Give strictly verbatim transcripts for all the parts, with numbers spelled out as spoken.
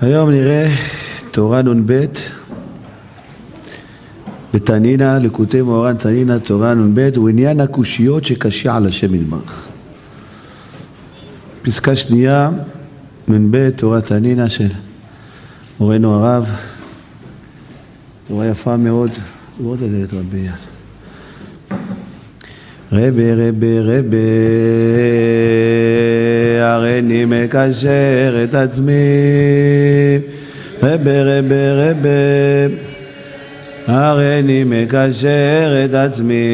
היום נראה תורה נ"ב בתנינה, לקוטי מוהר"ן תנינה, תורה נ"ב, ועניין הקושיות שקשה על השם יתברך. פסקה שנייה, נ"ב, תורה תנינה של מורנו הרב, תורה יפה מאוד, מאוד עדת רבי. רבי רבי רבי הריני מקשר את עצמי, רבי רבי רבי הריני מקשר את עצמי,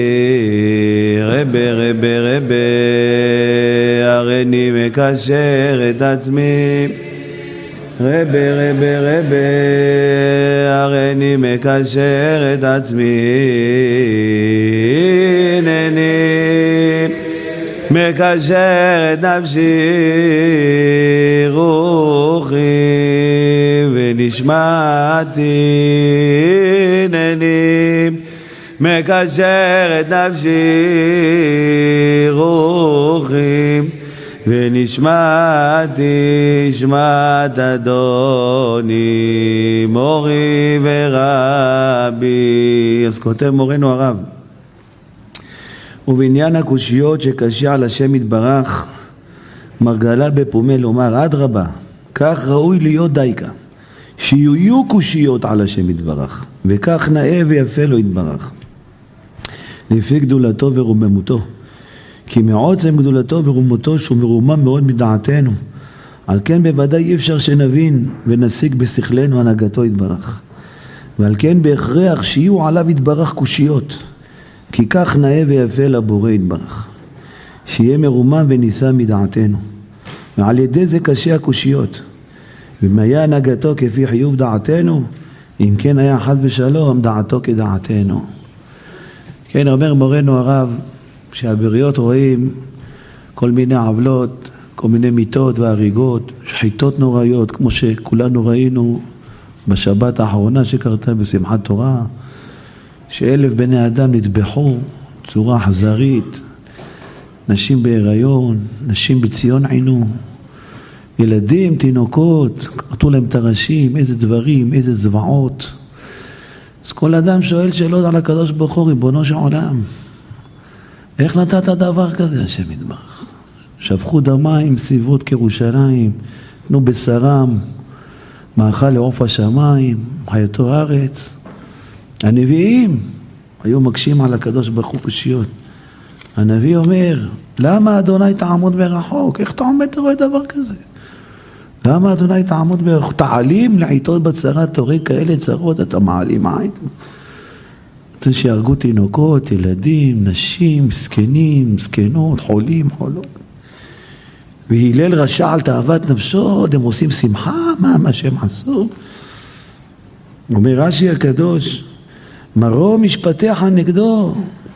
רבי רבי רבי הריני מקשר את עצמי, רבי רבי רבי הריני מקשר את עצמי, הנני מקשר את נפשי רוחי ונשמתי, הנני מקשר את נפשי רוחי ונשמתי, שמעת אדוני מורי ורבי. אז כותב מורנו הרב, ובעניין הקושיות שקשה על השם יתברך מרגלה בפומה לומר אדרבה, כך ראוי להיות דייקה, שיהיו קושיות על השם יתברך, וכך נאה ויפה לו יתברך, לפי גדולתו ורוממותו, כי מעוצם גדולתו ורוממותו שהוא מרומם מאוד מדעתנו, על כן בוודאי אי אפשר שנבין ונשיג בשכלנו הנהגתו יתברך, ועל כן בהכרח שיהיו עליו יתברך קושיות, כי כך נאה ויפה לבורא יתברך, שיהיה מרומם ונישא מדעתנו, ועל ידי זה קשה הקושיות. ומה היה הנהגתו כפי חיוב דעתנו, אם כן היה חס ושלום דעתו כדעתנו. כן, אומר מורנו הרב, שהבריות רואים כל מיני עוולות, כל מיני מיתות והריגות, שחיתות נוראיות, כמו שכולנו ראינו בשבת האחרונה שקרתה בשמחת תורה, שאלף בני אדם נטבחו צורה אכזרית, נשים בהיריון, נשים בציון עינו, ילדים, תינוקות, קרתו להם תרשים, איזה דברים, איזה זוועות. אז כל אדם שואל שאלות על הקדוש ברוך הוא, ריבונו של עולם, איך נתת דבר כזה השם יתברך? שפכו דמים סביבות כירושלים, תנו בשרם, מאכל לעוף השמיים, חיותו הארץ. הנביאים היו מקשים על הקדוש ברוך הוא קושיות. הנביא אומר, למה אדוני תעמוד מרחוק? איך אתה עומד ורואה דבר כזה? למה אדוני תעמוד מרחוק? תעלים לעיתות בצרה, תורי כאלה צרות, אתה מעלים עין. אתה שיהרגו תינוקות, ילדים, נשים, זקנים, זקנות, חולים, חולות. והילל רשע על תאוות נפשו, הם עושים שמחה, מה, מה שהם עשו? אומר רש"י הקדוש, מרוא משפטיך נגדו,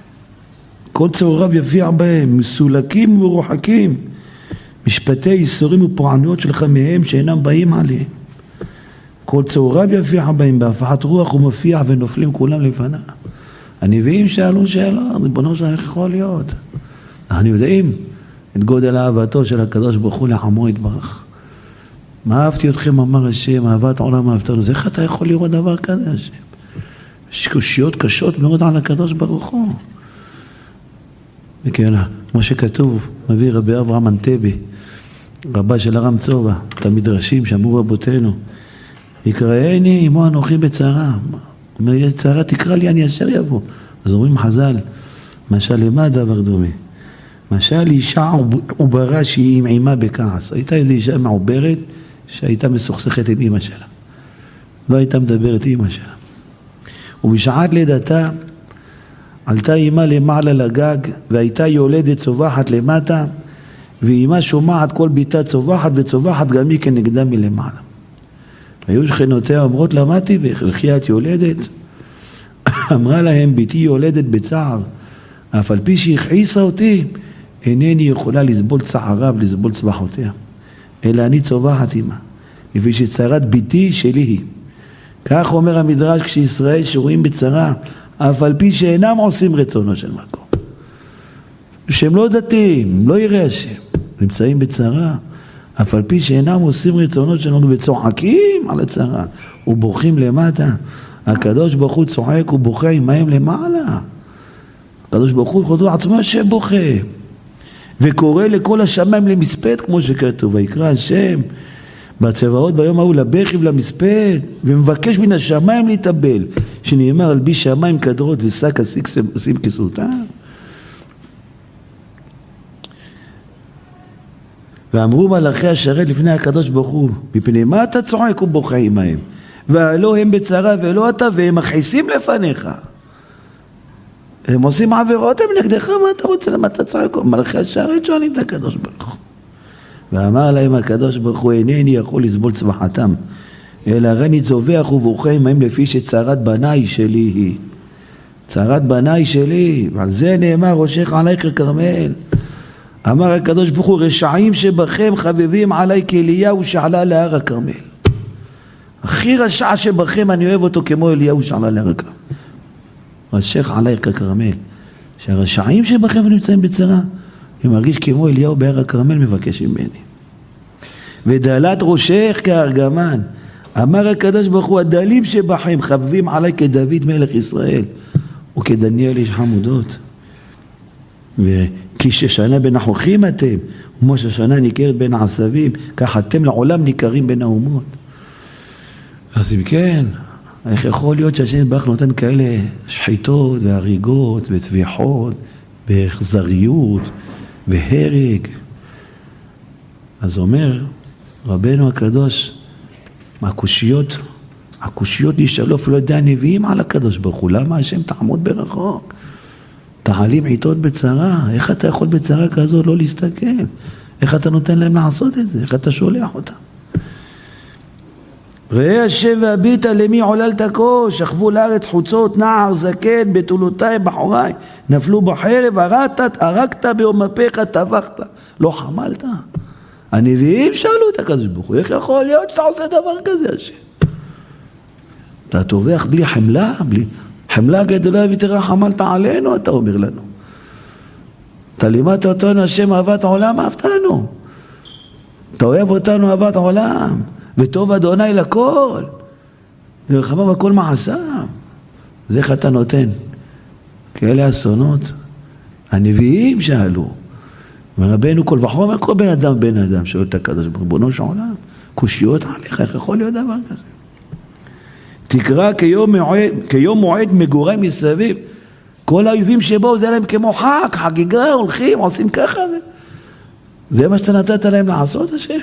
כל צהוריו יפיע בהם, מסולקים ומרוחקים, משפטי איסורים ופורענויות שלך מהם שאינם באים עליהם. כל צהוריו יפיע בהם, בהפחת רוח ומפיע ונופלים כולם לפניו. הנביאים שאלו שאלות, ריבונו שלך, איך יכול להיות? אנחנו יודעים את גודל אהבתו של הקדוש ברוך הוא לעמו יתברך. מה אהבתי אתכם, אמר השם, אהבת עולם אהבתנו. אז איך אתה יכול לראות דבר כזה, השם? יש קושיות קשות מאוד על הקדוש ברוך הוא. וכן, כמו שכתוב, מביא רבי אברהם אנטבי, רבה של הרם צובא, את המדרשים שאמרו רבותינו, יקראני עמו אנוכי בצרה. אומר, יש צרה, תקרא לי, אני אשר יבוא. אז אומרים חז"ל, משל למה דבר דומה? משל אישה עוברה שהיא עם אימה בכעס. הייתה איזו אישה מעוברת שהייתה מסוכסכת עם אמא שלה. לא הייתה מדברת עם אמא שלה. ובשעת לידתה עלתה אמא למעלה לגג, והייתה יולדת צובחת למטה, ואמא שומעת כל ביתה צובחת וצובחת גם היא כנגדה מלמעלה. היו שכנותיה אומרות לה, מתי וכי את יולדת? אמרה להם, ביתי יולדת בצער, אף על פי שהכעיסה אותי, אינני יכולה לסבול צערה ולסבול צבחותיה, אלא אני צובחת אמא, לפי שצרת ביתי שלי היא. כך אומר המדרש, כשישראל שרואים בצרה, אף על פי שאינם עושים רצונו של מקום, שהם לא דתיים, לא יראי השם, נמצאים בצרה, אף על פי שאינם עושים רצונות שלנו וצוחקים על הצרה ובוכים למטה. הקדוש ברוך הוא צוחק ובוכה עמהם למעלה. הקדוש ברוך הוא חודו עצמו שבוכה וקורא לכל השמיים למספד, כמו שכתוב ויקרא השם בצבאות ביום ההוא לבכי ולמספד, ומבקש מן השמיים להתאבל, שנאמר על בי שמיים כדרות ושק אשים כסותם. ואמרו מלאכי השרת לפני הקדוש ברוך הוא, מפני מה אתה צוחק ובוכה עמהם? והלא הם בצרה ולא אתה, והם מכעיסים לפניך. הם עושים עבירות, הם נגדך, מה אתה רוצה, למה אתה צוחק? מלאכי השרת שואלים את הקדוש ברוך הוא. ואמר להם הקדוש ברוך הוא, אינני יכול לסבול צווחתם, אלא הריני צווח ובוכה עמהם לפי שצרת בניי שלי היא. צרת בניי שלי, ועל זה נאמר ראשך עלייך כרמל. אמר הקדוש ברוך הוא, רשעים שבכם חביבים עליי כאליהו שעלה להר הכרמל. הכי רשע שבכם אני אוהב אותו כמו אליהו שעלה להר הכרמל. ראשך עלייך כרמל. שהרשעים שבכם נמצאים בצרה, אני מרגיש כמו אליהו בהר הכרמל מבקש ממני. ודלת ראשך כארגמן. אמר הקדוש ברוך הוא, הדלים שבכם חביבים עליי כדוד מלך ישראל וכדניאל איש חמודות. וכי ששנה בין החוכים אתם, כמו ששנה ניכרת בין העשבים, כך אתם לעולם ניכרים בין האומות. אז אם כן, איך יכול להיות שהשם יתברך נותן כאלה שחיתות והריגות וטביחות ואכזריות והרג? אז אומר רבנו הקדוש, הקושיות, הקושיות נשאלו אפילו ידי הנביאים על הקדוש ברוך הוא, למה השם תעמוד ברחוק? תעלים עיתות בצרה, איך אתה יכול בצרה כזו לא להסתכל? איך אתה נותן להם לעשות את זה? איך אתה שולח אותם? ראה השם והביטה למי עוללת כה, שכבו לארץ חוצות, נער, זקן, בתולותיי, בחוריי, נפלו בחרב, הרגת, הרגת ביום אפיך, טבחת, לא חמלת. הנביאים שאלו את הקדוש ברוך הוא, איך יכול להיות שאתה עושה דבר כזה השם? אתה טובח בלי חמלה, בלי חמלה גדולה ותרחמת עלינו, אתה אומר לנו. אתה לימדת אותנו השם אהבת עולם, אהבתנו. אתה אוהב אותנו אהבת עולם. וטוב אדוני לכל, ורחמה בכל מעשיו. זה איך אתה נותן. כאלה אסונות. הנביאים שאלו. ורבנו כל וחומר, כל בן אדם בן אדם שואל את הקדוש ברוך הוא, ריבונו של עולם, קושיות עליך, איך יכול להיות דבר כזה? תקרא כיום מועד, כיום מועד מגורי מסביב. כל האויבים שבאו זה להם כמו חג, חגיגה, הולכים, עושים ככה. זה מה שאתה נתת להם לעשות השם.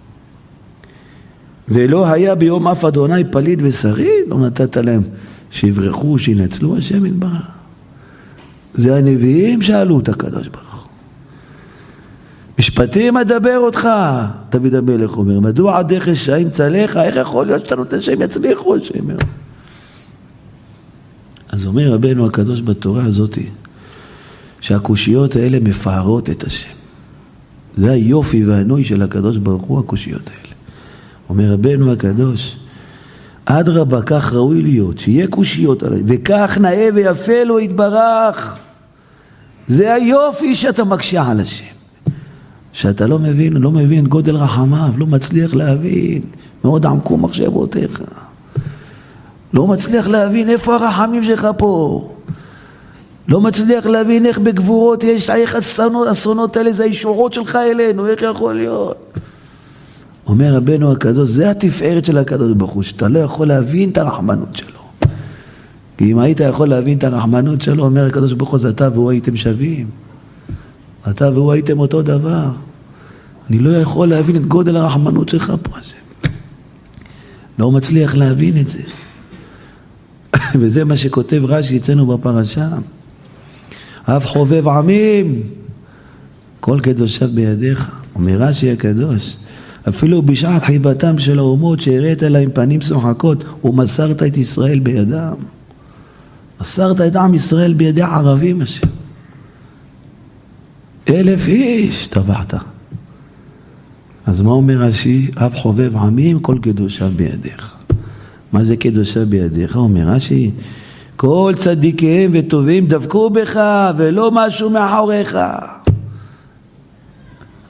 ולא היה ביום אף אדוני פליט ושריד, לא נתת להם שיברחו, שינצלו השם יתברך. זה הנביאים שאלו את הקדוש ברוך הוא. משפטים אדבר אותך, דוד המלך אומר, מדוע עדיך רשעים צלך, איך יכול להיות שאתה נותן שהם יצליחו השם? אז אומר רבנו הקדוש בתורה הזאת, שהקושיות האלה מפארות את השם. זה היופי והנוי של הקדוש ברוך הוא, הקושיות האלה. אומר רבנו הקדוש, אדרבה, כך ראוי להיות, שיהיה קושיות עליי, וכך נאה ויפה לו יתברך. זה היופי שאתה מקשה על השם. שאתה לא מבין, לא מבין את גודל רחמיו, לא מצליח להבין, מאוד עמקו מחשבותיך. לא מצליח להבין איפה הרחמים שלך פה. לא מצליח להבין איך בגבורות יש, איך אסונות, אסונות האלה, זה הישועות שלך אלינו, איך יכול להיות? אומר רבנו הקדוש, זה התפארת של הקדוש ברוך הוא, שאתה לא יכול להבין את הרחמנות שלו. כי אם היית יכול להבין את הרחמנות שלו, אומר הקדוש ברוך הוא, אתה והוא הייתם שווים. אתה והוא הייתם אותו דבר. אני לא יכול להבין את גודל הרחמנות שלך פה. לא מצליח להבין את זה. וזה מה שכותב רש"י אצלנו בפרשה. אף חובב עמים, כל קדושיו בידיך. אומר רש"י הקדוש, אפילו בשעת חיבתם של האומות שהראית להם פנים שוחקות, ומסרת את ישראל בידם. מסרת את עם ישראל בידי ערבים השם. אלף איש טבעת. אז מה אומר רש"י? אף חובב עמים, כל קדושיו בידיך. מה זה קדושיו בידיך? אומר רש"י, כל צדיקיהם וטובים דבקו בך ולא משהו מאחוריך.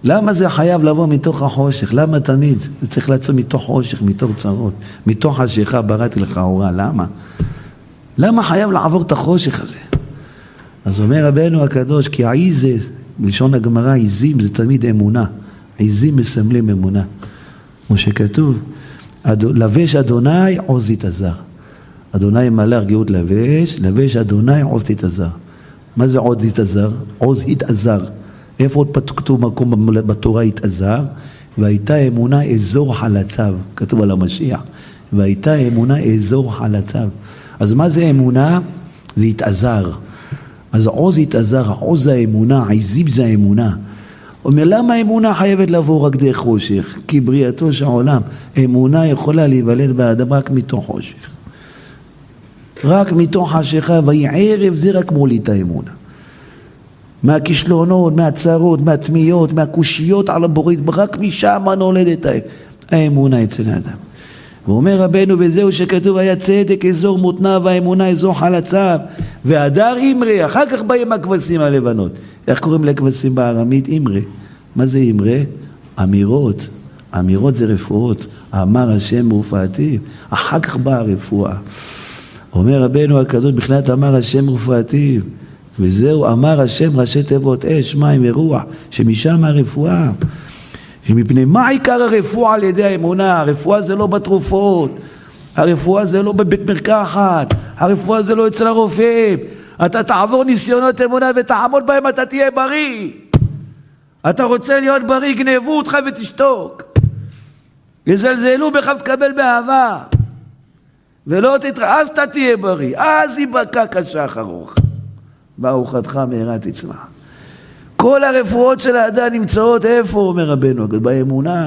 למה זה חייב לבוא מתוך החושך? למה תמיד? זה צריך לצוא מתוך חושך, מתוך צרות, מתוך חשיכה בראתי לך אורה. למה? למה חייב לעבור את החושך הזה? אז אומר רבנו הקדוש, כי העיזה, בלשון הגמרא, עיזים זה תמיד אמונה. עיזים מסמלים אמונה. כמו שכתוב, לבש אדוני עוז יתעזר. אדוני מלאך גאות לבש, לבש אדוני עוז יתעזר. מה זה עוז יתעזר? עוז יתעזר. איפה עוד כתוב מקום בתורה יתעזר? והייתה אמונה אזור חלציו, כתוב על המשיח. והייתה אמונה אזור חלציו. אז מה זה אמונה? זה יתעזר. אז עוז יתעזר, עוז זה האמונה, עזים זה האמונה. אומר, למה האמונה חייבת לבוא רק דרך חושך? כי בריאתו של העולם, אמונה יכולה להיוולד באדם רק מתוך חושך. רק מתוך חשיכה, והיא ערב זה רק מוליד האמונה. מהכישלונות, מהצרות, מהתמיות, מהקושיות על הבורית, רק משם נולדת האמונה אצל האדם. ואומר רבנו, וזהו שכתוב, היה צדק אזור מותניו, והאמונה אזור חלציו, והדר אמרה. אחר כך באים הכבשים הלבנות. איך קוראים לכבשים בארמית? אמרה. מה זה אמרה? אמירות. אמירות זה רפואות. אמר השם רפואתי. אחר כך באה הרפואה. אומר רבנו הקדוש, בכלל אמר השם רפואתי. וזהו אמר השם ראשי תיבות אש, מים ורוח, שמשם הרפואה. שמפני מה עיקר הרפואה על ידי האמונה? הרפואה זה לא בתרופות, הרפואה זה לא בבית מרקחת, הרפואה זה לא אצל הרופא. אתה תעבור ניסיונות אמונה ותעמוד בהם, אתה תהיה בריא. אתה רוצה להיות בריא, גנבו אותך ותשתוק. יזלזלו בך ותקבל באהבה. ולא תתראה, אז אתה תהיה בריא. אז ייבקע כשח ארוך. בארוחתך מהרה תצמח. כל הרפואות של האדם נמצאות איפה, אומר רבנו? באמונה.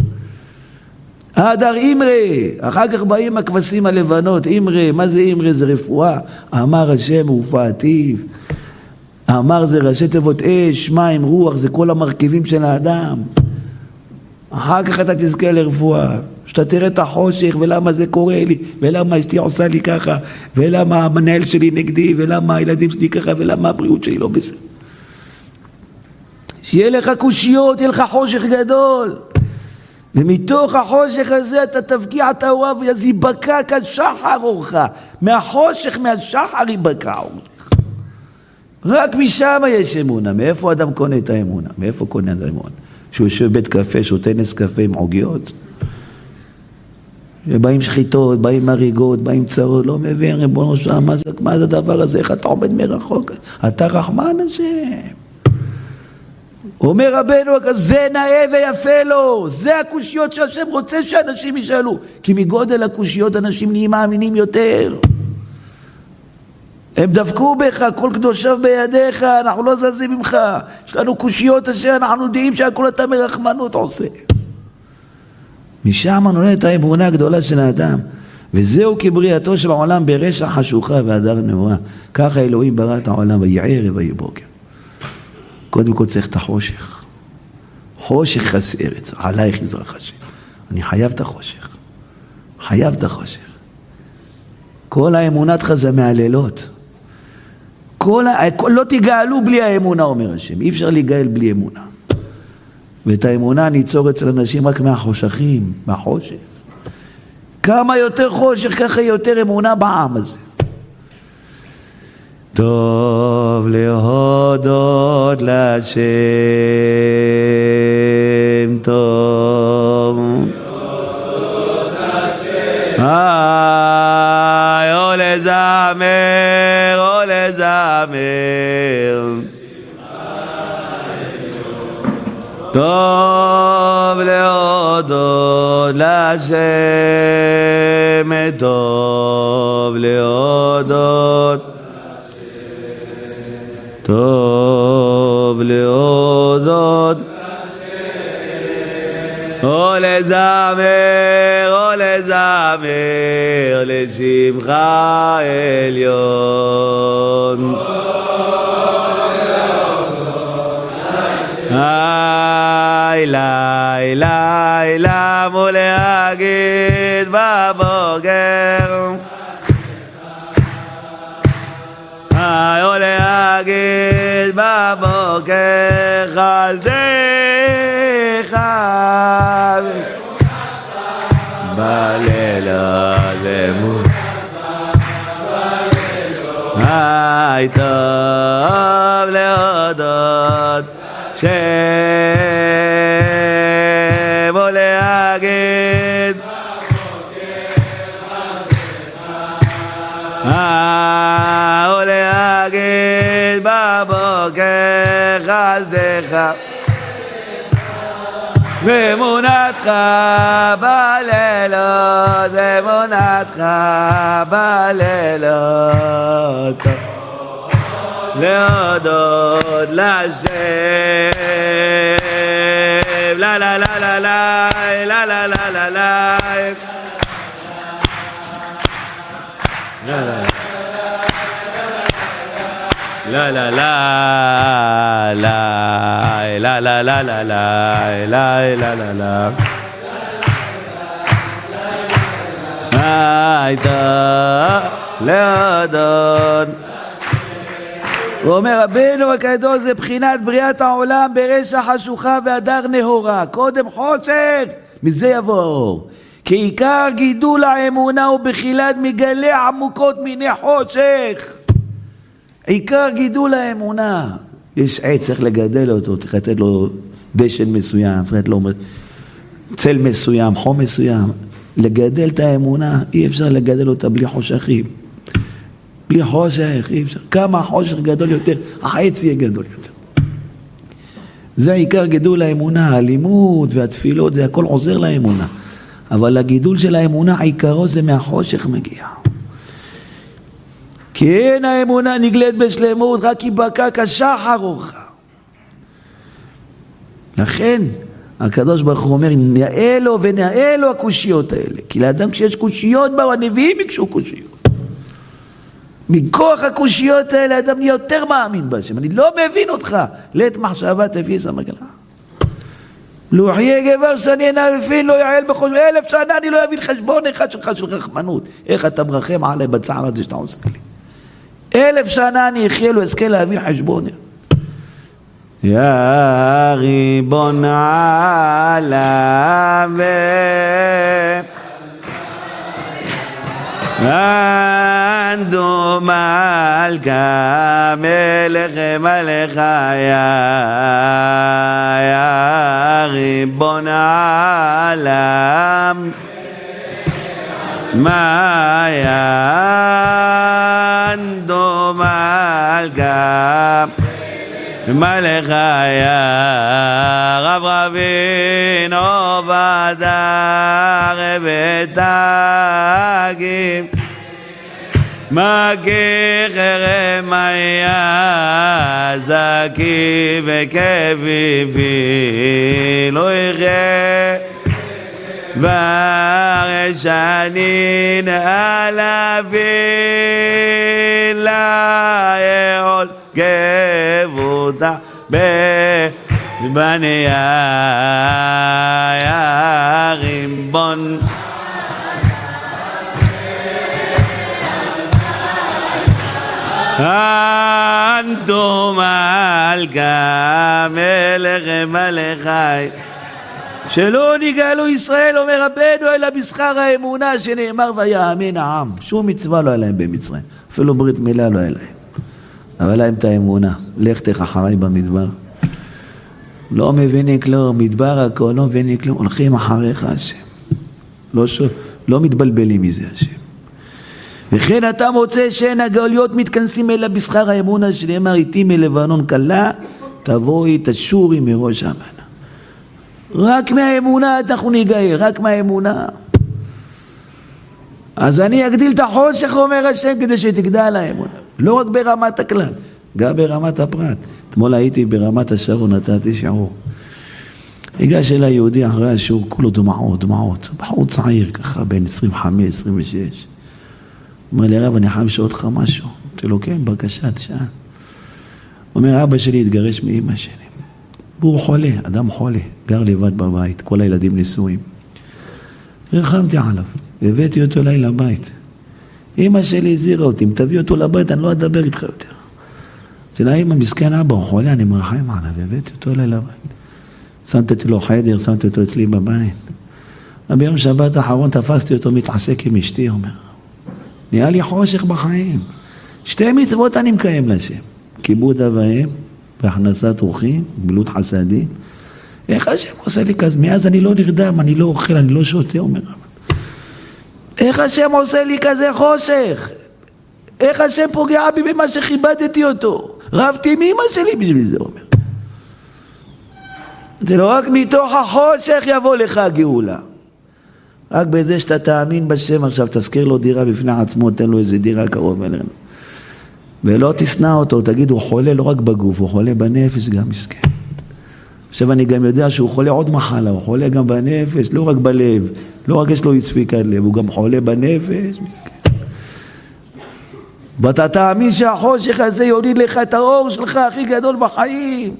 הדר אמרה. אחר כך באים הכבשים הלבנות. אמרה, מה זה אמרה? זה רפואה. אמר השם רפואתי. אמר זה ראשי תיבות אש, מים, רוח, זה כל המרכיבים של האדם. אחר כך אתה תזכה לרפואה. שאתה תראה את החושך ולמה זה קורה לי, ולמה אשתי עושה לי ככה, ולמה המנהל שלי נגדי, ולמה הילדים שלי ככה, ולמה הבריאות שלי לא בסדר. שיהיה לך קושיות, יהיה לך חושך גדול. ומתוך החושך הזה אתה תפגיע את האורה, ואז ייבקע כשחר אורך. מהחושך, מהשחר ייבקע אורך. רק משם יש אמונה. מאיפה אדם קונה את האמונה? מאיפה קונה את האמונה? שהוא יושב בית קפה, שותה נס קפה עם עוגיות. ובאים שחיתות, באים מריגות, באים צרות, לא מבין, ריבונו שם, מה זה, מה זה הדבר הזה? איך אתה עומד מרחוק? אתה רחמן השם. אומר רבנו, זה נאה ויפה לו, זה הקושיות שהשם רוצה שאנשים ישאלו, כי מגודל הקושיות אנשים נהיים מאמינים יותר. הם דפקו בך, כל קדושיו בידיך, אנחנו לא זזים ממך, יש לנו קושיות אשר אנחנו יודעים שהכל אתה מרחמנות עושה. משם נולדת האמונה הגדולה של האדם, וזהו כבריאתו של העולם ברשע חשוכה והדר נאורה. ככה אלוהים ברא את העולם, ויהי ערב ויהי בוקר. קודם כל צריך את החושך. חושך חס ארץ, עלייך יזרח השם. אני חייב את החושך. חייב את החושך. כל האמונתך זה מהלילות. כל ה... לא תגאלו בלי האמונה, אומר השם. אי אפשר להיגאל בלי אמונה. ואת האמונה ניצור אצל אנשים רק מהחושכים, מהחושך. כמה יותר חושך, ככה יותר אמונה בעם הזה. טוב להודות להשם, טוב להודות להשם, איי, או לזמר, או לזמר, טוב להודות להשם, טוב להודות, טוב להודות, או לזמר, או לזמר לשמך עליון. איי לי לי לם ולהגיד בבוקר, איי ולהגיד בבוקר חסדי בך בלילות אמונתך היי טוב להודות שם ולהגיד ולהגיד בבוקר חסדך ואמונתך בלילות אמונתך בלילות להודות לשם לה לה לה לה לה לה לה לה לה לה La la la la la la la la la la la la la הייתה להודות. הוא אומר רבנו הקדוש זה בחינת בריאת העולם ברשע חשוכה והדר נהורה, קודם חושך מזה יבוא האור, כי עיקר גידול האמונה הוא בחילת מגלי עמוקות מיני חושך. עיקר גידול האמונה, יש עץ צריך לגדל אותו, צריך לתת לו דשן מסוים, צריך לתת לו צל מסוים, חום מסוים. לגדל את האמונה אי אפשר לגדל אותה בלי חושכים, בלי חושך אי אפשר. כמה חושך גדול יותר העץ יהיה גדול יותר. זה עיקר גידול האמונה. הלימוד והתפילות זה הכל עוזר לאמונה, אבל הגידול של האמונה עיקרו זה מהחושך מגיע. כי אין האמונה נגלית בשלמות רק כי בקע כשחר אורך. לכן הקדוש ברוך הוא אומר נאה לו ונאה לו הקושיות האלה, כי לאדם כשיש קושיות באו הנביאים ביקשו קושיות. מכוח הקושיות האלה האדם נהיה יותר מאמין בהשם. אני לא מבין אותך לעת מחשבה תפיס המגלה לא יחיה גבר שאני אינה לפין לא יעל בחושב אלף שנה אני לא אבין חשבון אחד שלך של רחמנות. איך אתה מרחם עלי בצער הזה שאתה עושה לי? אלף שנה אני אחיה לו אזכה להבין חשבון. יא ריבון העולם אנדו מלכה מלך מלך יא ריבון העולם מה אנדו מלכה מלך יא רב רבינו עובדיה ותגיד מגי חרם היה זקי וכביבי לא יחיה ורשנין אלפים לה יעול גבותה בבניה יא ריבון אנתו מלכה מלך מלכי שלא נגאלו ישראל, אומר רבנו, אלא בשכר האמונה שנאמר ויאמן העם. שום מצווה לא היה להם במצרים, אפילו ברית מילה לא היה להם, אבל להם את האמונה. לך תך אחריי במדבר, לא מבינים כלום, מדבר הכל לא מבינים כלום, הולכים אחריך השם, לא, שו, לא מתבלבלים מזה השם. וכן אתה מוצא שאין הגאוליות מתכנסים אלא בשכר האמונה שנאמר איתי מלבנון קלה תבואי תשורי מראש המנה. רק מהאמונה אנחנו ניגאל, רק מהאמונה. אז אני אגדיל את החושך, אומר השם, כדי שתגדל האמונה. לא רק ברמת הכלל, גם ברמת הפרט. אתמול הייתי ברמת השרון, נתתי שיעור. הגש אל היהודי אחרי השיעור, כולו דמעות, דמעות. בחור צעיר ככה, בין עשרים וחמש עשרים ושש. אומר לי, רב, אני חייב לשאול אותך משהו. אמרתי לו, כן, בבקשה, תשאל. אומר, אבא שלי התגרש מאמא שלי. והוא חולה, אדם חולה, גר לבד בבית, כל הילדים נשואים. רחמתי עליו, הבאתי אותו אליי לבית. אמא שלי הזהירה אותי, אם תביא אותו לבית, אני לא אדבר איתך יותר. אמרתי לה, אמא, מסכן אבא, הוא חולה, אני מרחם עליו, הבאתי אותו אליי לבית. שמתי לו חדר, שמתי אותו אצלי בבית. ביום שבת האחרון תפסתי אותו מתעסק עם אשתי, אומר. נהיה לי חושך בחיים. שתי מצוות אני מקיים לשם. כיבוד אב ואם, והכנסת אורחים, גמילות חסדים. איך השם עושה לי כזה? מאז אני לא נרדם, אני לא אוכל, אני לא שותה, אומר. איך השם עושה לי כזה חושך? איך השם פוגע בי במה שכיבדתי אותו? רבתי עם אמא שלי בשביל זה, אומר. זה לא רק מתוך החושך יבוא לך הגאולה. רק בזה שאתה תאמין בשם, עכשיו תזכיר לו דירה בפני עצמו, תן לו איזה דירה קרוב אלינו. ולא תשנא אותו, תגיד, הוא חולה לא רק בגוף, הוא חולה בנפש גם מסכן. עכשיו אני גם יודע שהוא חולה עוד מחלה, הוא חולה גם בנפש, לא רק בלב, לא רק יש לו יצפיקת לב, הוא גם חולה בנפש, מסכן. ואתה תאמין שהחושך הזה יוריד לך את האור שלך הכי גדול בחיים.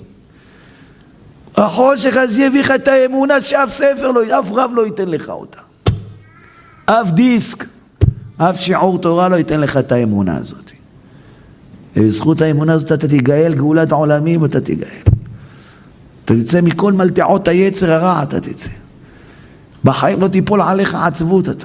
החושך הזה יביא לך את האמונה שאף ספר לא, אף רב לא ייתן לך אותה. אף דיסק, אף שיעור תורה לא ייתן לך את האמונה הזאת. ובזכות האמונה הזאת אתה תגאל גאולת העולמים ואתה תגאל. אתה תצא מכל מלטעות היצר הרע, אתה תצא. בחיים לא תיפול עליך עצבות אתה.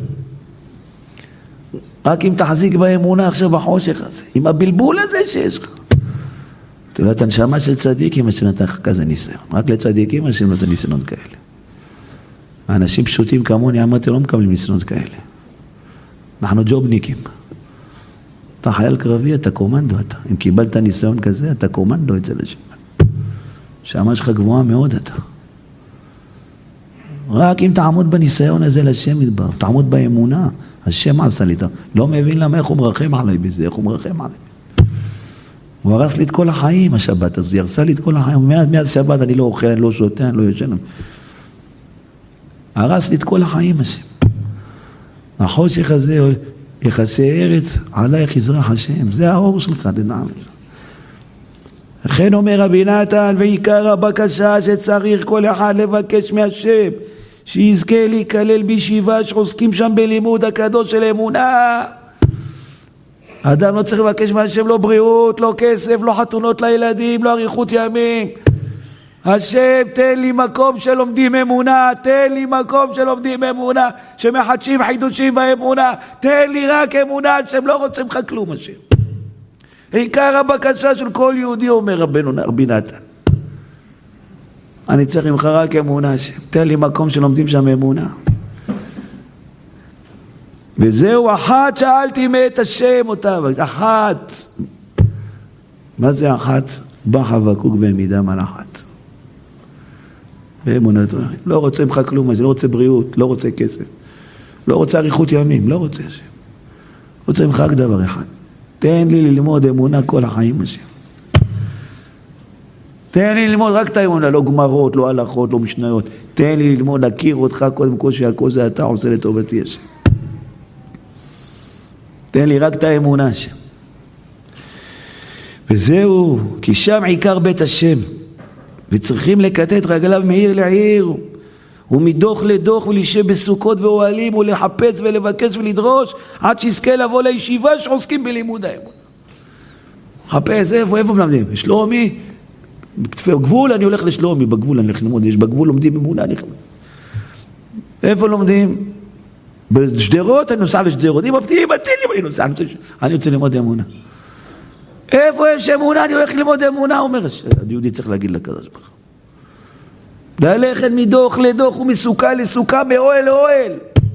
רק אם תחזיק באמונה עכשיו בחושך הזה, עם הבלבול הזה שיש לך. אתה יודע, את הנשמה של צדיקים שנתן לך כזה ניסיון. רק לצדיקים השם נותן ניסיונות כאלה. האנשים פשוטים כמוני, אמרתי, לא מקבלים ניסיונות כאלה. אנחנו ג'ובניקים. אתה חייל קרבי, אתה קומנדו, אתה. אם קיבלת ניסיון כזה, אתה קומנדו אצל השם. שמה שלך גבוהה מאוד אתה. רק אם תעמוד בניסיון הזה לשם ידבר, תעמוד באמונה, השם עשה לי איתה. לא מבין למה איך הוא מרחם עליי בזה, איך הוא מרחם עליי. הוא הרס לי את כל החיים, השבת הזו, היא הרסה לי את כל החיים. מאז, מאז שבת אני לא אוכל, אני לא שותה, אני לא ישן. הרס לי את כל החיים, השם. החושך הזה, יחסי ארץ, עלייך יזרח השם. זה האור שלך, תדע לזה. לכן אומר רבי נתן, ועיקר הבקשה שצריך כל אחד לבקש מהשם, שיזכה להיכלל בישיבה שעוסקים שם בלימוד הקדוש של אמונה. האדם לא צריך לבקש מהשם לא בריאות, לא כסף, לא חתונות לילדים, לא אריכות ימים. השם תן לי מקום שלומדים אמונה, תן לי מקום שלומדים אמונה, שמחדשים חידושים באמונה, תן לי רק אמונה, השם לא רוצה ממך כלום השם. עיקר הבקשה של כל יהודי, אומר רבנו רבי נתן, אני צריך ממך רק אמונה השם, תן לי מקום שלומדים שם אמונה. וזהו, אחת שאלתי מאת השם אותה, אחת. מה זה אחת? בא חבקוק במידה מלאכת. באמונתו, לא רוצה ממך כלום, לא רוצה בריאות, לא רוצה כסף, לא רוצה אריכות ימים, לא רוצה השם. רוצה ממך רק דבר אחד. תן לי ללמוד אמונה כל החיים השם. תן לי ללמוד רק את האמונה, לא גמרות, לא הלכות, לא משניות. תן לי ללמוד, להכיר אותך קודם כל שהכל זה אתה עושה לטובתי השם. תן לי רק את האמונה השם. וזהו, כי שם עיקר בית השם. וצריכים לקטט רגליו מעיר לעיר. ומדוח לדוח ולשב בסוכות ואוהלים ולחפש ולבקש ולדרוש עד שיזכה לבוא לישיבה שעוסקים בלימוד האמונה. חפש, איפה, איפה מלמדים? שלומי, בגבול אני הולך לשלומי, בגבול אני הולך ללמוד, יש בגבול לומדים אמונה, אני... איפה לומדים? בשדרות אני נוסע לשדרות, אם עבדים, אני נוסע, אני רוצה ללמוד אמונה. איפה יש אמונה? אני הולך ללמוד אמונה, אומר, היהודי צריך להגיד לקדוש ברוך הוא. ללכת מדוח לדוח ומסוכה לסוכה, מאוהל לאוהל.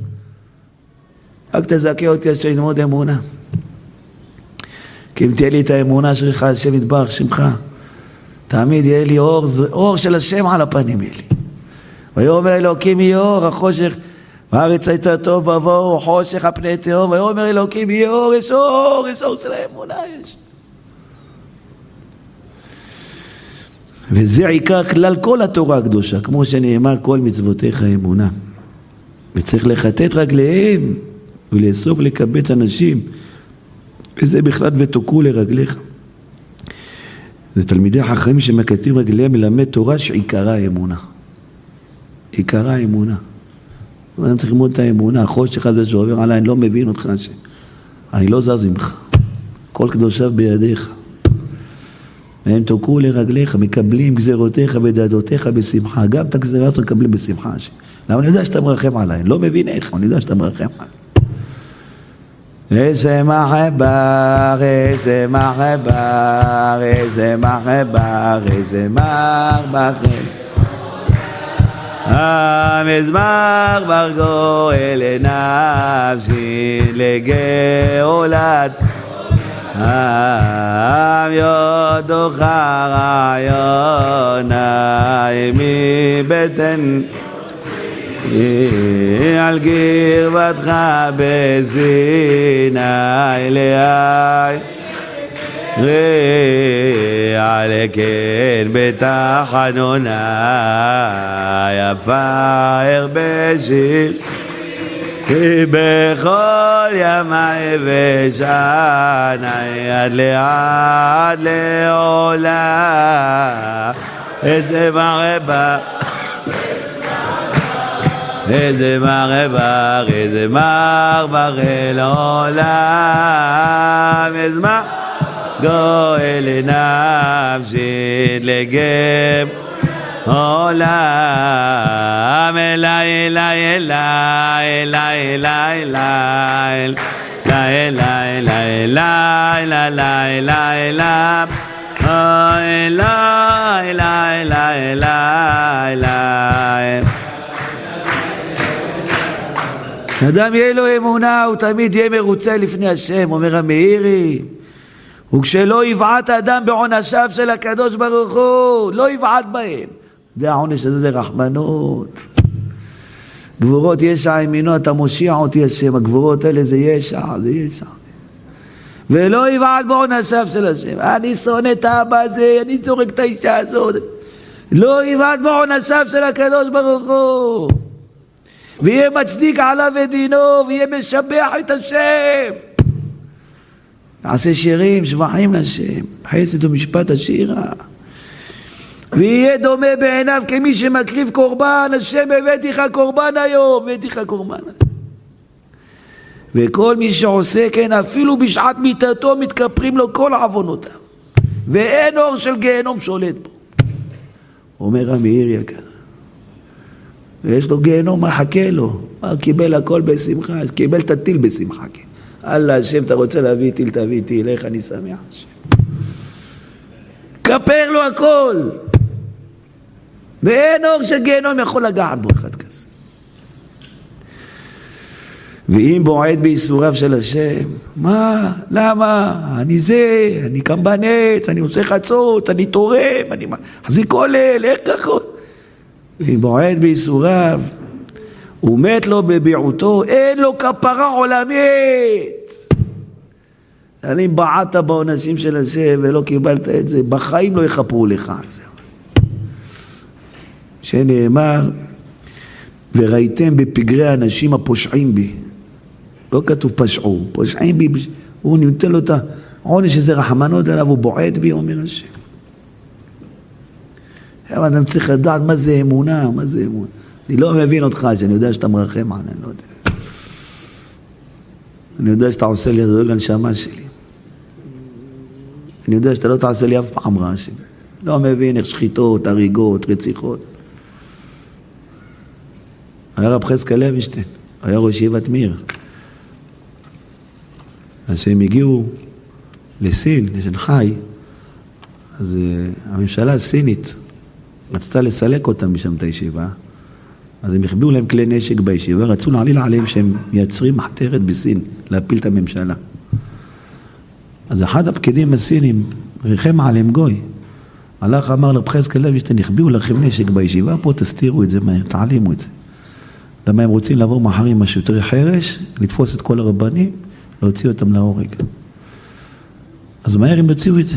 רק תזכה אותי השם ללמוד אמונה. כי אם תהיה לי את האמונה שלך, השם יתברך שמך, תמיד יהיה לי אור, אור של השם על הפנים יהיה לי. ויאמר אלוקים יהיה אור, החושך, והארץ הייתה טוב ובאור, חושך הפני תהום, ויאמר אלוקים יהיה אור, יש אור, יש אור של האמונה, יש. וזה עיקר כלל כל התורה הקדושה, כמו שנאמר כל מצוותיך אמונה. וצריך לחטט רגליהם ולאסוף לקבץ אנשים, וזה בכלל ותוקו לרגליך. זה תלמידי חכמים שמקטים רגליהם מלמד תורה שעיקרה האמונה. עיקרה האמונה. אני צריך ללמוד את האמונה, החושך הזה שעובר עליי, אני לא מבין אותך, אני לא זז ממך. כל קדושיו בידיך. והם תוקעו לרגליך, מקבלים גזירותיך ודעתותיך בשמחה. גם את הגזירות מקבלים בשמחה. למה אני יודע שאתה מרחם עליי? לא מבין איך, אני יודע שאתה מרחם עליי. איזה מחבר, איזה מחבר, איזה מחבר, איזה מחבר. המזמר בר גואל נפשי לגאולת עם יודוך רעיוני מבטן על קרבתך בסיני לאי על כן בתחנוני יפאר בשיר בכל ימי ושני עד לעד לעולם. איזה מרבה איזה מרבה איזה מרבה לעולם. איזה מרבה גואל נפשי לגב עולם. אליי אליי אליי אליי אליי אליי אליי אליי אליי אליי אליי אליי אליי אליי אליי. אדם יהיה לו אמונה, הוא תמיד יהיה מרוצה לפני השם. אומר המאירי, וכשלא יבעט האדם בעונשיו של הקדוש ברוך הוא, לא יבעט בהם. זה העונש הזה, זה רחמנות. גבורות ישע ימינו, אתה מושיע אותי השם. הגבורות האלה זה ישע, זה ישע. ולא יבעט בעונשיו של השם. אני שונא את האבא הזה, אני זורק את האישה הזאת. לא יבעט בעונשיו של הקדוש ברוך הוא. ויהיה מצדיק עליו את דינו, ויהיה משבח את השם. יעשה שירים, שבחים לשם, חסד ומשפט השירה. ויהיה דומה בעיניו כמי שמקריב קורבן. השם הבאתי לך קורבן היום, הבאתי לך קורבן. וכל מי שעושה כן, אפילו בשעת מיתתו מתכפרים לו כל עוונותיו. ואין אור של גיהנום שולט בו. אומר המאיר יקר. ויש לו גיהנום, מה חכה לו? מה קיבל הכל בשמחה? קיבל את הטיל בשמחה. כן. אללה השם, אתה רוצה להביא טיל, תביא טיל, איך אני שמח השם. כפר לו הכל. ואין אור של גיהנום יכול לגעת בו אחד כזה. ואם בועט בייסוריו של השם, מה? למה? אני זה, אני קם בנץ, אני עושה חצות, אני תורם, אני מחזיק כולל, איך ככה? ואם בועט בייסוריו, הוא מת לו בביעותו, אין לו כפרה עולמית. אבל אם בעטת בעונשים של השם ולא קיבלת את זה, בחיים לא יחפרו לך על זה. שנאמר, וראיתם בפגרי האנשים הפושעים בי. לא כתוב פשעו, פושעים בי, הוא נותן לו את העונש הזה, רחמנות עליו, הוא בועט בי, אומר השם. אבל אדם צריך לדעת מה זה אמונה, מה זה אמונה. אני לא מבין אותך, שאני יודע שאתה מרחם עליי, אני לא יודע. אני יודע שאתה עושה לי דואג לנשמה שלי. אני יודע שאתה לא תעשה לי אף פעם רע שלי. לא מבין איך שחיתות, הריגות, רציחות. היה רב חזקאל לוינשטיין, היה ראש ישיבת מיר. אז שהם הגיעו לסין, לשנחאי, אז הממשלה הסינית רצתה לסלק אותם משם את הישיבה, אז הם החביאו להם כלי נשק בישיבה, רצו להעליל עליהם שהם מייצרים מחתרת בסין, להפיל את הממשלה. אז אחד הפקידים הסינים ריחם עליהם גוי, הלך אמר לרב חזקאל לוינשטיין, החביאו לכם נשק בישיבה, פה תסתירו את זה מהר, תעלימו את זה. למה הם רוצים לעבור מחר עם השוטרי חרש, לתפוס את כל הרבנים, להוציא אותם להורג. אז מהר הם הוציאו את זה.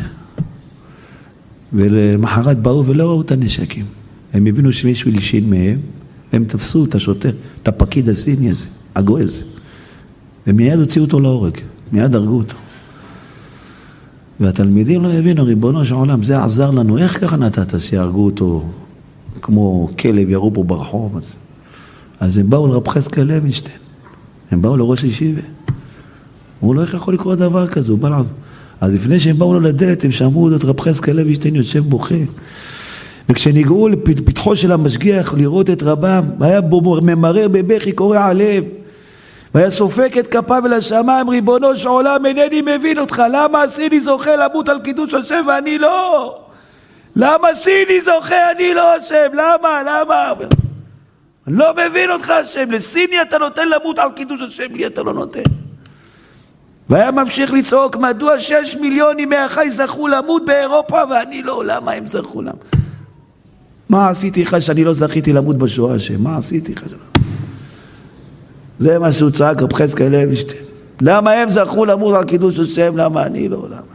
ולמחרת באו ולא ראו את הנשקים. הם הבינו שמישהו הלשין מהם, הם תפסו את השוטר, את הפקיד הסיני הזה, הגוי הזה. ומיד הוציאו אותו להורג, מיד הרגו אותו. והתלמידים לא הבינו, ריבונו של עולם, זה עזר לנו, איך ככה נתת שיהרגו אותו כמו כלב, ירו בו ברחוב הזה. אז הם באו לרב חזקאל לוינשטיין, הם באו לראש ישיבה. הוא לא איך יכול לקרוא דבר כזה, הוא בא לעזור. אז לפני שהם באו לו לדלת, הם שמעו את רב חזקאל לוינשטיין יושב בוכה. וכשניגעו לפתחו של המשגיח לראות את רבם, היה בו ממרר בבכי קורע הלב, והיה סופק את כפיו אל השמיים, ריבונו של עולם, אינני מבין אותך, למה סיני זוכה למות על קידוש השם ואני לא? למה סיני זוכה, אני לא השם? למה? למה? אני לא מבין אותך השם, לסיני אתה נותן למות על קידוש השם, לי אתה לא נותן. והיה ממשיך לצעוק, מדוע שש מיליונים מאחיי זכו למות באירופה ואני לא? למה הם זכו למות? מה עשיתי לך שאני לא זכיתי למות בשואה השם? מה עשיתי לך? זה מה שהוא צעק רב חזקאל לוינשטיין. למה הם זכו למות על קידוש השם? למה אני לא? למה?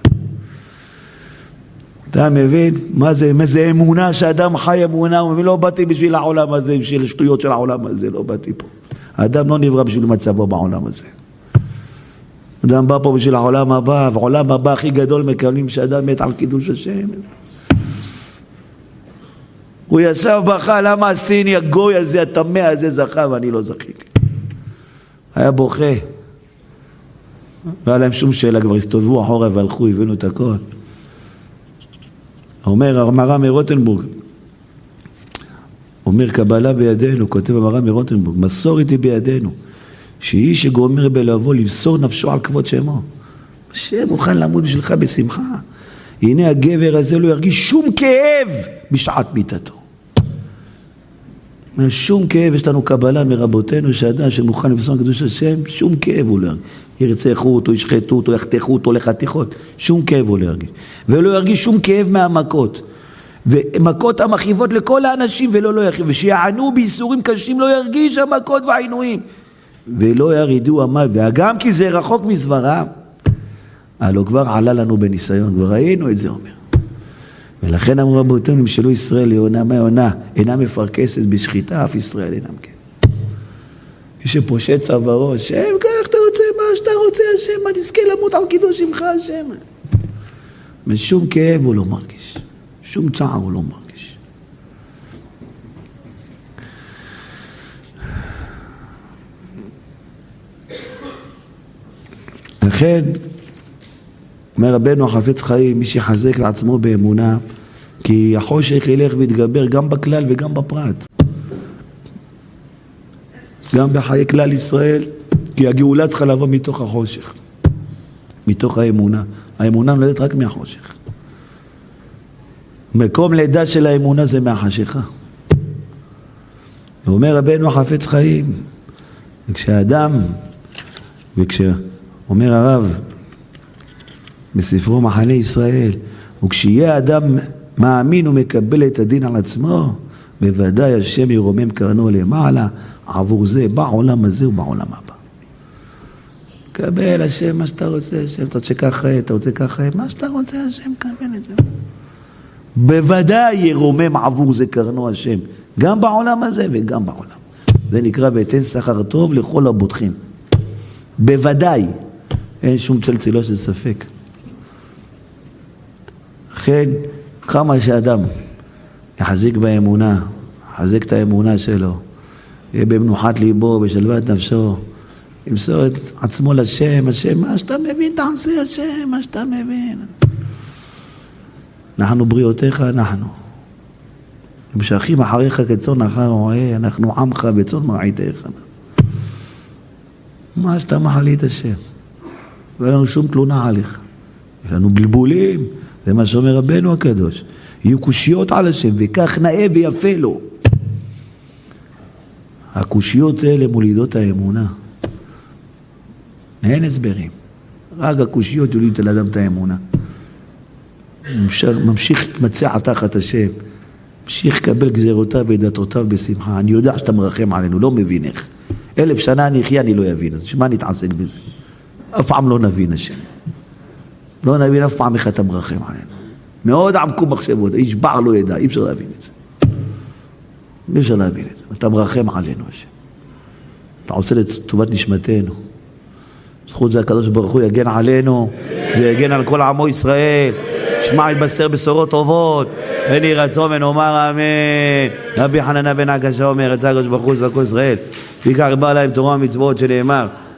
אתה מבין? מה זה? מה זה אמונה שאדם חי אמונה? הוא מבין, לא באתי בשביל העולם הזה, בשביל השטויות של העולם הזה, לא באתי פה. האדם לא נברא בשביל מצבו בעולם הזה. אדם בא פה בשביל העולם הבא, והעולם הבא הכי גדול מקבלים שאדם מת על קידוש השם. הוא ישב בכה, למה הסיני הגוי הזה, התמה הזה זכה ואני לא זכיתי. היה בוכה. לא היה להם שום שאלה, כבר הסתובבו אחורה והלכו, הבינו את הכל. אומר המהר"ם מרוטנבורג, אומר קבלה בידינו, כותב המהר"ם מרוטנבורג, מסורת היא בידינו, שאיש שגומר בלבוא למסור נפשו על כבוד שמו. השם מוכן למות בשבילך בשמחה. הנה הגבר הזה לא ירגיש שום כאב בשעת מיתתו. שום כאב, יש לנו קבלה מרבותינו שאדם שמוכן למסור קדוש השם, שום כאב הוא לא ירגיש. ירצחו אותו, ישחטו אותו, יחתכו אותו לחתיכות, שום כאב הוא לא ירגיש. ולא ירגיש שום כאב מהמכות. ומכות המכאיבות לכל האנשים ולא לא ירגיש. ושיענו בייסורים קשים לא ירגיש המכות והעינויים. ולא ירידו המוות. וגם כי זה רחוק מסברם, הלא כבר עלה לנו בניסיון, כבר ראינו את זה אומר. ולכן אמרו רבותינו, נמשלו ישראל יונה, מה יונה? אינה מפרקסת בשחיטה, אף ישראל אינם כן. מי שפושט צווארו, השם, כך אתה רוצה, מה שאתה רוצה, השם, מה נזכה למות על קידוש שמך, השם. ושום כאב הוא לא מרגיש, שום צער הוא לא מרגיש. לכן, אומר רבנו החפץ חיים, מי שיחזק לעצמו באמונה, כי החושך ילך ויתגבר גם בכלל וגם בפרט. גם בחיי כלל ישראל, כי הגאולה צריכה לבוא מתוך החושך, מתוך האמונה. האמונה נולדת רק מהחושך. מקום לידה של האמונה זה מהחשיכה. ואומר רבנו החפץ חיים, וכשאדם, וכשאומר הרב, בספרו מחנה ישראל, וכשיהיה אדם מאמין ומקבל את הדין על עצמו, בוודאי השם ירומם קרנו למעלה, עבור זה בעולם הזה ובעולם הבא. קבל השם מה שאתה רוצה, השם, אתה רוצה ככה, אתה רוצה ככה, מה שאתה רוצה השם, קבל את זה. בוודאי ירומם עבור זה קרנו השם, גם בעולם הזה וגם בעולם. זה נקרא ויתן שכר טוב לכל הבוטחים. בוודאי, אין שום צלצלו של ספק. לכן, כמה שאדם יחזיק באמונה, יחזק את האמונה שלו, יהיה במנוחת ליבו, בשלוות נפשו, ימסור את עצמו לשם, השם, מה שאתה מבין תעשה השם, מה שאתה מבין. אנחנו בריאותיך, אנחנו. משכים אחריך כצאן אחר רועה, אנחנו עמך בצאן מרעיתך. מה שאתה מחליט השם. ואין לנו שום תלונה עליך. יש לנו בלבולים, זה מה שאומר רבנו הקדוש. יהיו קושיות על השם, וכך נאה ויפה לו. הקושיות האלה מולידות האמונה. אין הסברים. רק הקושיות יולידות על אדם את האמונה. ממשיך להתמצע תחת השם. ממשיך לקבל גזירותיו ודתותיו בשמחה. אני יודע שאתה מרחם עלינו, לא מבין איך. אלף שנה אני אחיה, אני לא אבין. אז שמה נתעסק בזה? אף פעם לא נבין השם. לא נבין אף פעם איך אתה מרחם עלינו. מאוד עמקו מחשבות, איש בער לא ידע, אי אפשר להבין את זה. אי אפשר להבין את זה. אתה מרחם עלינו השם. אתה עושה לטובת נשמתנו. זכות זה הקדוש ברוך הוא יגן עלינו, ויגן על כל עמו ישראל. שמע יתבשר בשורות טובות, וני רצון ונאמר אמן. רבי חנניה בן עקשיא אומר, רצה הקדוש ברוך הוא זכו ישראל, בעיקר בא להם תורה ומצוות שנאמר,